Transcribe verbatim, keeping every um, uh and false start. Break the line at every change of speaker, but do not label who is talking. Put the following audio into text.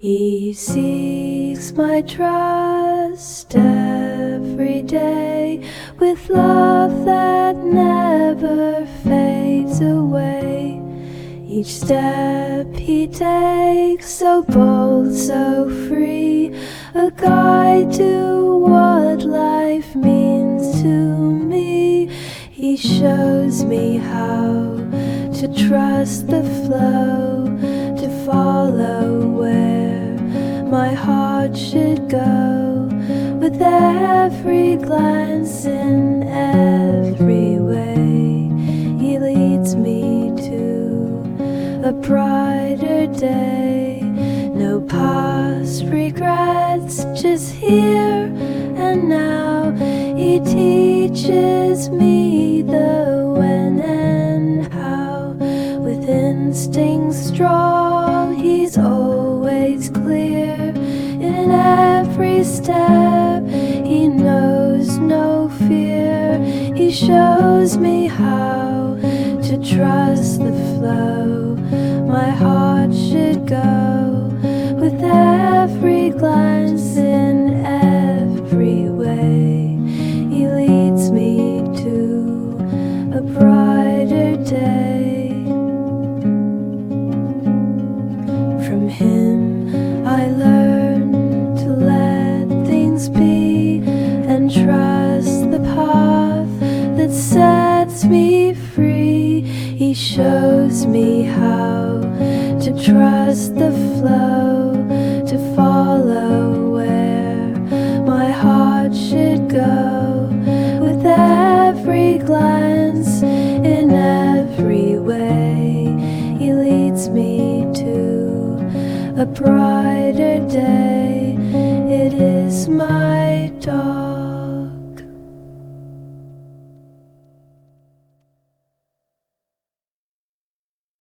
He seeks my trust every day with love that never fades away. Each step he takes, so bold, so free, a guide to what life means to me. He shows me how to trust the flow, to follow where my heart should go, with every glance in every way. He leads me to a brighter day. No past regrets, just here and now. He teaches me the when and how. With instincts strong, he's always clear. In every step, he knows no fear. He shows me how to trust the flow my heart should go, with every glance in every way. He leads me to a brighter day. From him I learn to let things be and trust the path that sets me free. He shows me how to trust the flow, to follow where my heart should go, with every glance in every way. He leads me to a brighter day.